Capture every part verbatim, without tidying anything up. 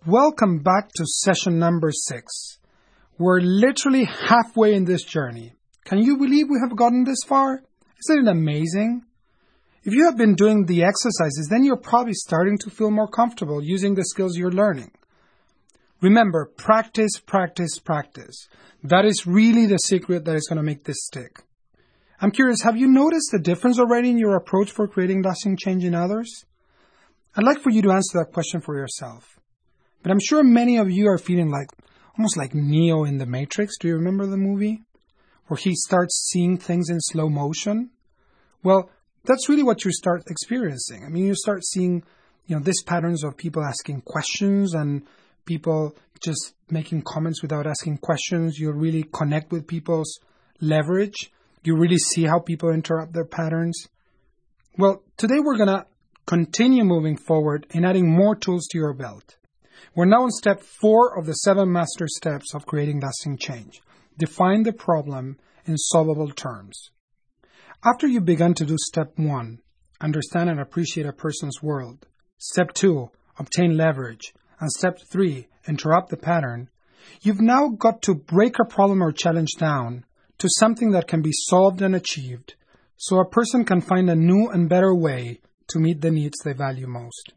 Welcome back to session number six. We're literally halfway in this journey. Can you believe we have gotten this far? Isn't it amazing? If you have been doing the exercises, then you're probably starting to feel more comfortable using the skills you're learning. Remember, practice, practice, practice. That is really the secret that is going to make this stick. I'm curious, have you noticed the difference already in your approach for creating lasting change in others? I'd like for you to answer that question for yourself. But I'm sure many of you are feeling like, almost like Neo in The Matrix. Do you remember the movie? Where he starts seeing things in slow motion? Well, that's really what you start experiencing. I mean, you start seeing, you know, these patterns of people asking questions and people just making comments without asking questions. You really connect with people's leverage. You really see how people interrupt their patterns. Well, today we're going to continue moving forward and adding more tools to your belt. We're now on step four of the seven master steps of creating lasting change. Define the problem in solvable terms. After you've begun to do step one, understand and appreciate a person's world, step two, obtain leverage, and step three, interrupt the pattern, you've now got to break a problem or challenge down to something that can be solved and achieved so a person can find a new and better way to meet the needs they value most.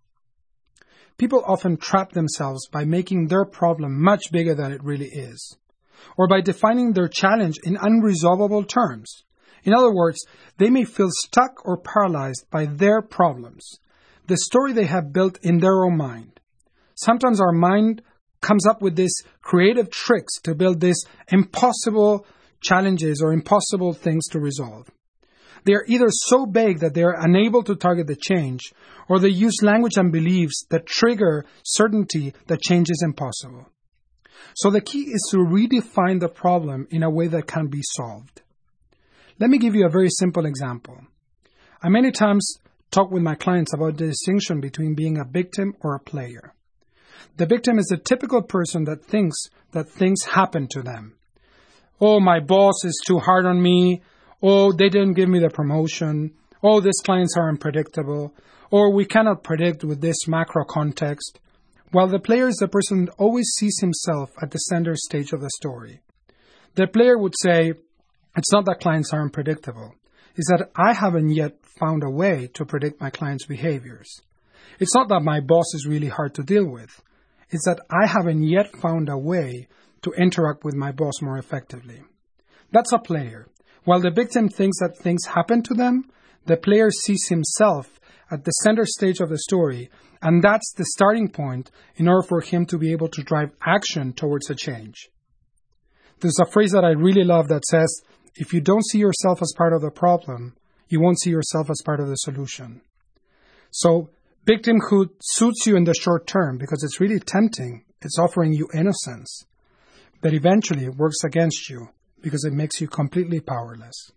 People often trap themselves by making their problem much bigger than it really is, or by defining their challenge in unresolvable terms. In other words, they may feel stuck or paralyzed by their problems, the story they have built in their own mind. Sometimes our mind comes up with these creative tricks to build these impossible challenges or impossible things to resolve. They are either so vague that they are unable to target the change, or they use language and beliefs that trigger certainty that change is impossible. So the key is to redefine the problem in a way that can be solved. Let me give you a very simple example. I many times talk with my clients about the distinction between being a victim or a player. The victim is the typical person that thinks that things happen to them. Oh, my boss is too hard on me. Oh, they didn't give me the promotion. Oh, these clients are unpredictable. Or we cannot predict with this macro context. While the player is the person that always sees himself at the center stage of the story. The player would say, it's not that clients are unpredictable. It's that I haven't yet found a way to predict my clients' behaviors. It's not that my boss is really hard to deal with. It's that I haven't yet found a way to interact with my boss more effectively. That's a player. While the victim thinks that things happen to them, the player sees himself at the center stage of the story, and that's the starting point in order for him to be able to drive action towards a change. There's a phrase that I really love that says, if you don't see yourself as part of the problem, you won't see yourself as part of the solution. So, victimhood suits you in the short term because it's really tempting. It's offering you innocence. But eventually it works against you because it makes you completely powerless.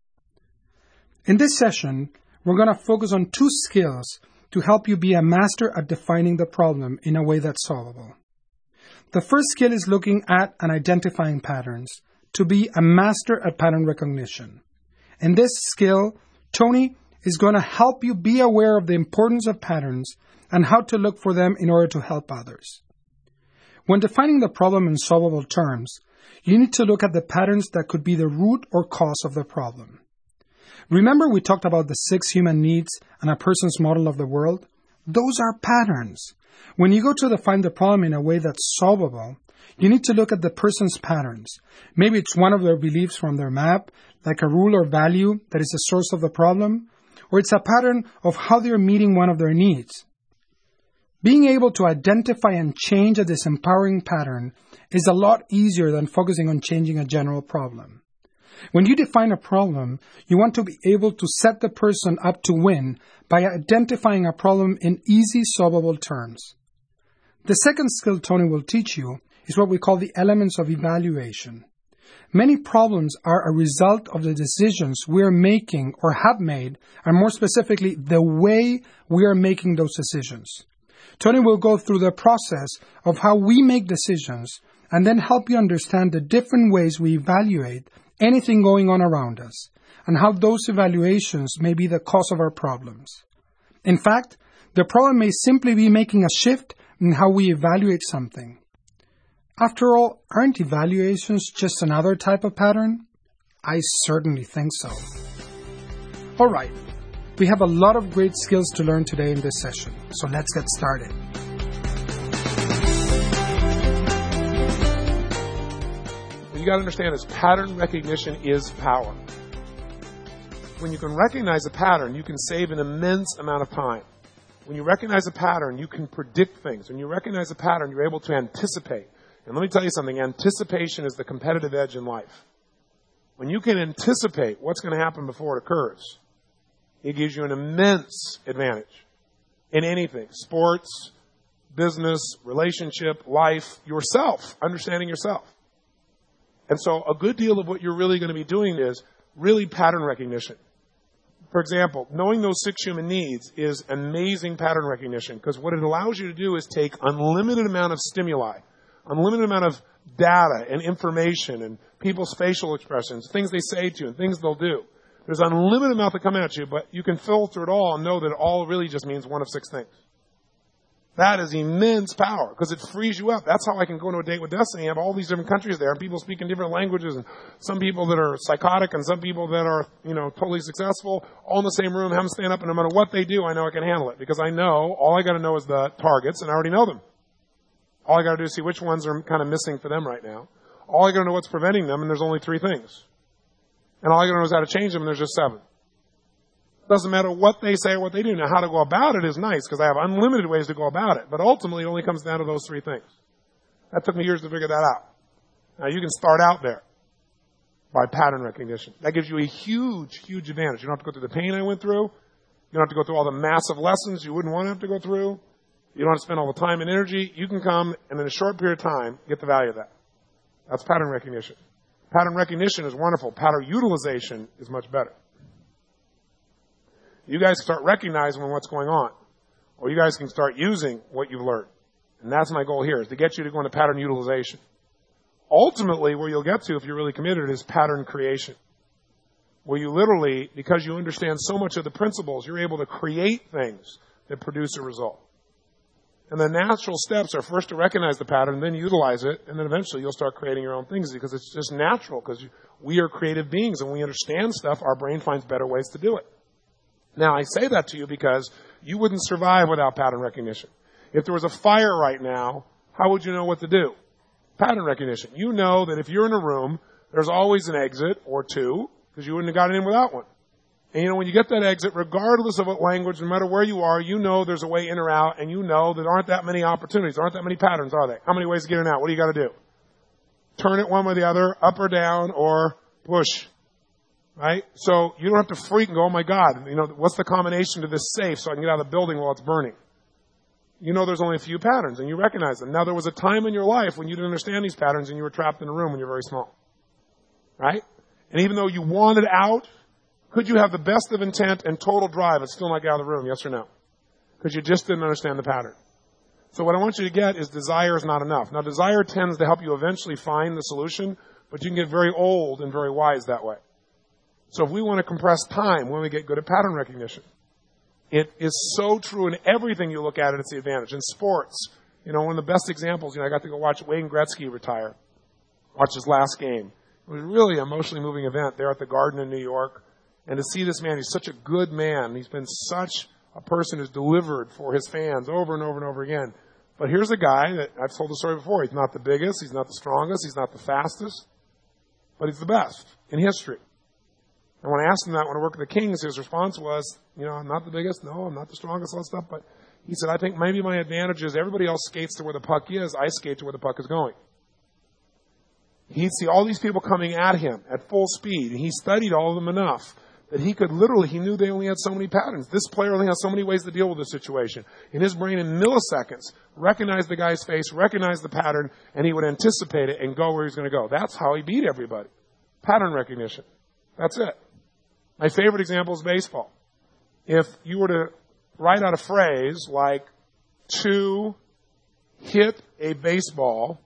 In this session, we're going to focus on two skills to help you be a master at defining the problem in a way that's solvable. The first skill is looking at and identifying patterns to be a master at pattern recognition. In this skill, Tony is going to help you be aware of the importance of patterns and how to look for them in order to help others. When defining the problem in solvable terms, you need to look at the patterns that could be the root or cause of the problem. Remember we talked about the six human needs and a person's model of the world? Those are patterns. When you go to define the problem in a way that's solvable, you need to look at the person's patterns. Maybe it's one of their beliefs from their map, like a rule or value that is the source of the problem, or it's a pattern of how they're meeting one of their needs. Being able to identify and change a disempowering pattern is a lot easier than focusing on changing a general problem. When you define a problem, you want to be able to set the person up to win by identifying a problem in easy, solvable terms. The second skill Tony will teach you is what we call the elements of evaluation. Many problems are a result of the decisions we are making or have made, and more specifically, the way we are making those decisions. Tony will go through the process of how we make decisions and then help you understand the different ways we evaluate anything going on around us and how those evaluations may be the cause of our problems. In fact, the problem may simply be making a shift in how we evaluate something. After all, aren't evaluations just another type of pattern? I certainly think so. All right, we have a lot of great skills to learn today in this session, so let's get started. What you got to understand is pattern recognition is power. When you can recognize a pattern, you can save an immense amount of time. When you recognize a pattern, you can predict things. When you recognize a pattern, you're able to anticipate. And let me tell you something, anticipation is the competitive edge in life. When you can anticipate what's going to happen before it occurs, it gives you an immense advantage in anything. Sports, business, relationship, life, yourself, understanding yourself. And so a good deal of what you're really going to be doing is really pattern recognition. For example, knowing those six human needs is amazing pattern recognition because what it allows you to do is take unlimited amount of stimuli, unlimited amount of data and information and people's facial expressions, things they say to you and things they'll do. There's an unlimited amount that come at you, but you can filter it all and know that it all really just means one of six things. That is immense power because it frees you up. That's how I can go on a date with Destiny. I have all these different countries there and people speak in different languages and some people that are psychotic and some people that are, you know, totally successful, all in the same room, have them stand up, and no matter what they do, I know I can handle it because I know all I got to know is the targets and I already know them. All I got to do is see which ones are kind of missing for them right now. All I got to know what's preventing them, and there's only three things. And all I got to know is how to change them, and there's just seven. Doesn't matter what they say or what they do. Now, how to go about it is nice because I have unlimited ways to go about it. But ultimately, it only comes down to those three things. That took me years to figure that out. Now, you can start out there by pattern recognition. That gives you a huge, huge advantage. You don't have to go through the pain I went through. You don't have to go through all the massive lessons you wouldn't want to have to go through. You don't have to spend all the time and energy. You can come and in a short period of time get the value of that. That's pattern recognition. Pattern recognition is wonderful. Pattern utilization is much better. You guys start recognizing what's going on. Or you guys can start using what you've learned. And that's my goal here, is to get you to go into pattern utilization. Ultimately, where you'll get to, if you're really committed, is pattern creation. Where you literally, because you understand so much of the principles, you're able to create things that produce a result. And the natural steps are first to recognize the pattern, then utilize it, and then eventually you'll start creating your own things because it's just natural, because we are creative beings and we understand stuff, our brain finds better ways to do it. Now, I say that to you because you wouldn't survive without pattern recognition. If there was a fire right now, how would you know what to do? Pattern recognition. You know that if you're in a room, there's always an exit or two, because you wouldn't have gotten in without one. And you know, when you get that exit, regardless of what language, no matter where you are, you know there's a way in or out, and you know there aren't that many opportunities, there aren't that many patterns, are there? How many ways to get in and out? What do you got to do? Turn it one way or the other, up or down, or push. Right? So you don't have to freak and go, oh my God, you know, what's the combination to this safe so I can get out of the building while it's burning? You know there's only a few patterns and you recognize them. Now there was a time in your life when you didn't understand these patterns and you were trapped in a room when you're very small. Right? And even though you wanted out, could you have the best of intent and total drive and still not get out of the room? Yes or no? Because you just didn't understand the pattern. So what I want you to get is desire is not enough. Now desire tends to help you eventually find the solution, but you can get very old and very wise that way. So if we want to compress time, when we get good at pattern recognition, it is so true in everything you look at it, it's the advantage. In sports, you know, one of the best examples, you know, I got to go watch Wayne Gretzky retire, watch his last game. It was really an emotionally moving event there at the Garden in New York. And to see this man, he's such a good man. He's been such a person who's delivered for his fans over and over and over again. But here's a guy that I've told the story before. He's not the biggest, he's not the strongest, he's not the fastest, but he's the best in history. And when I asked him that when I worked with the Kings, his response was, you know, I'm not the biggest, no, I'm not the strongest, all that stuff, but he said, I think maybe my advantage is everybody else skates to where the puck is, I skate to where the puck is going. He'd see all these people coming at him at full speed, and he studied all of them enough that he could literally, he knew they only had so many patterns. This player only has so many ways to deal with this situation. In his brain, in milliseconds, recognize the guy's face, recognize the pattern, and he would anticipate it and go where he's going to go. That's how he beat everybody. Pattern recognition. That's it. My favorite example is baseball. If you were to write out a phrase like, to hit a baseball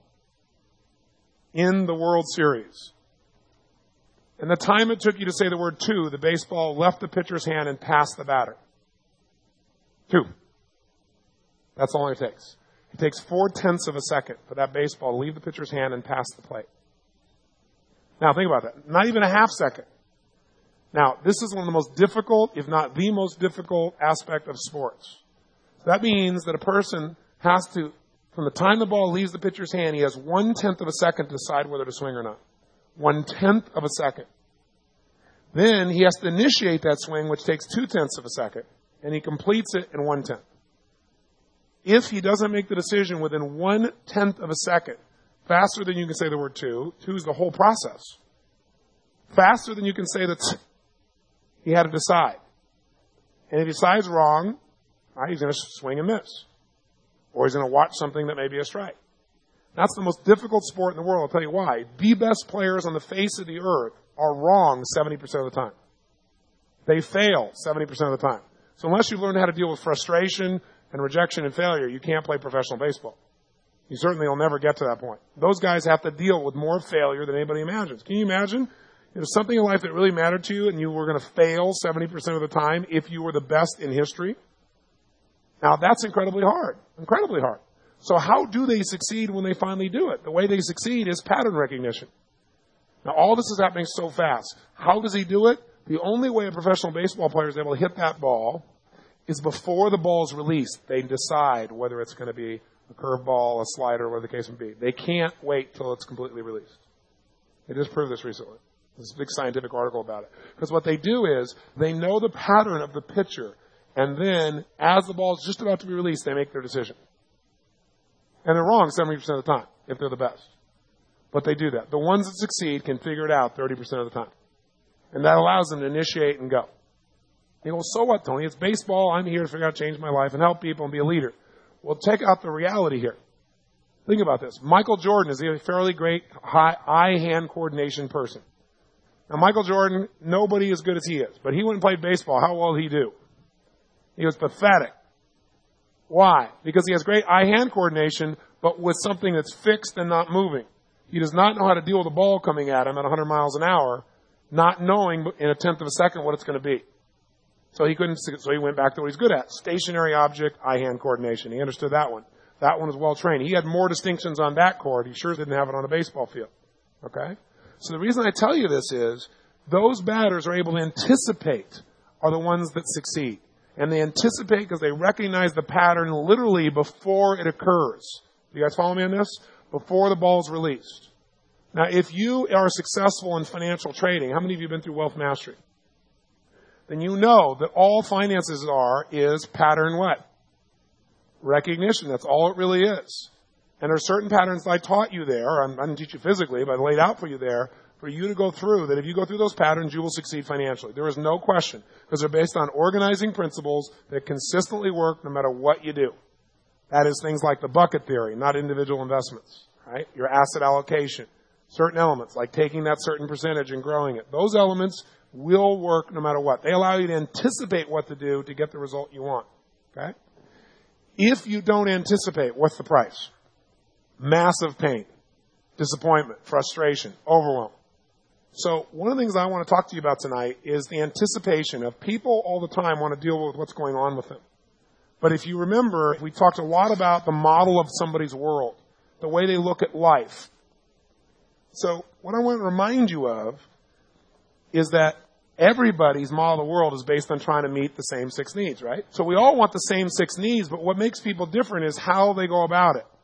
in the World Series, and the time it took you to say the word to, the baseball left the pitcher's hand and passed the batter. Two. That's all it takes. It takes four-tenths of a second for that baseball to leave the pitcher's hand and pass the plate. Now, think about that. Not even a half second. Now, this is one of the most difficult, if not the most difficult aspect of sports. That means that a person has to, from the time the ball leaves the pitcher's hand, he has one-tenth of a second to decide whether to swing or not. One-tenth of a second. Then he has to initiate that swing, which takes two-tenths of a second, and he completes it in one-tenth. If he doesn't make the decision within one-tenth of a second, faster than you can say the word two, two is the whole process. Faster than you can say that he had to decide. And if he decides wrong, right, he's going to swing and miss. Or he's going to watch something that may be a strike. That's the most difficult sport in the world. I'll tell you why. The best players on the face of the earth are wrong seventy percent of the time. They fail seventy percent of the time. So unless you've learned how to deal with frustration and rejection and failure, you can't play professional baseball. You certainly will never get to that point. Those guys have to deal with more failure than anybody imagines. Can you imagine? If something in life that really mattered to you and you were going to fail seventy percent of the time if you were the best in history? Now that's incredibly hard. Incredibly hard. So how do they succeed when they finally do it? The way they succeed is pattern recognition. Now all this is happening so fast. How does he do it? The only way a professional baseball player is able to hit that ball is before the ball is released. They decide whether it's going to be a curveball, a slider, whatever the case may be. They can't wait till it's completely released. They just proved this recently. There's a big scientific article about it. Because what they do is they know the pattern of the pitcher, and then as the ball is just about to be released, they make their decision. And they're wrong seventy percent of the time if they're the best. But they do that. The ones that succeed can figure it out thirty percent of the time. And that allows them to initiate and go. You go, well, so what, Tony? It's baseball. I'm here to figure out how to change my life and help people and be a leader. Well, check out the reality here. Think about this. Michael Jordan is a fairly great eye-hand coordination person. Now, Michael Jordan, nobody as good as he is. But he went and played baseball. How well did he do? He was pathetic. Why? Because he has great eye-hand coordination, but with something that's fixed and not moving. He does not know how to deal with a ball coming at him at one hundred miles an hour, not knowing in a tenth of a second what it's going to be. So he couldn't, so he went back to what he's good at. Stationary object, eye-hand coordination. He understood that one. That one was well trained. He had more distinctions on that court. He sure didn't have it on a baseball field. Okay? So the reason I tell you this is, those batters are able to anticipate are the ones that succeed. And they anticipate because they recognize the pattern literally before it occurs. You guys follow me on this? Before the ball's released. Now, if you are successful in financial trading, how many of you have been through Wealth Mastery? Then you know that all finances are is pattern what? Recognition. That's all it really is. And there are certain patterns that I taught you there. I didn't teach you physically, but I laid out for you there for you to go through, that if you go through those patterns, you will succeed financially. There is no question, because they're based on organizing principles that consistently work no matter what you do. That is things like the bucket theory, not individual investments, right? Your asset allocation, certain elements, like taking that certain percentage and growing it. Those elements will work no matter what. They allow you to anticipate what to do to get the result you want, okay? If you don't anticipate, what's the price? Massive pain, disappointment, frustration, overwhelm. So one of the things I want to talk to you about tonight is the anticipation of people all the time want to deal with what's going on with them. But if you remember, we talked a lot about the model of somebody's world, the way they look at life. So what I want to remind you of is that everybody's model of the world is based on trying to meet the same six needs, right? So we all want the same six needs, but what makes people different is how they go about it.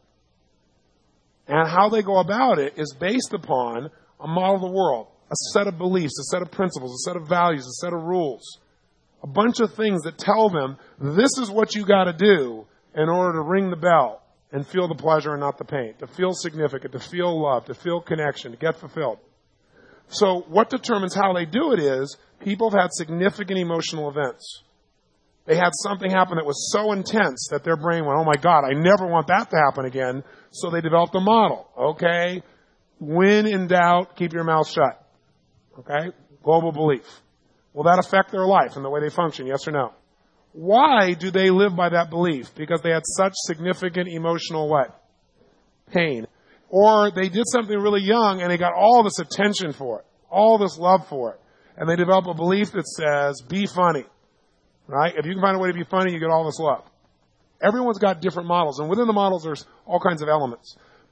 And how they go about it is based upon a model of the world, a set of beliefs, a set of principles, a set of values, a set of rules, a bunch of things that tell them this is what you got to do in order to ring the bell and feel the pleasure and not the pain, to feel significant, to feel love, to feel connection, to get fulfilled. So what determines how they do it is people have had significant emotional events. They had something happen that was so intense that their brain went, oh my God, I never want that to happen again. So they developed a model. Okay? When in doubt, keep your mouth shut. Okay? Global belief. Will that affect their life and the way they function? Yes or no? Why do they live by that belief? Because they had such significant emotional what? Pain. Or they did something really young and they got all this attention for it. All this love for it. And they develop a belief that says, be funny. Right? If you can find a way to be funny, you get all this love. Everyone's got different models, and within the models, there's all kinds of elements.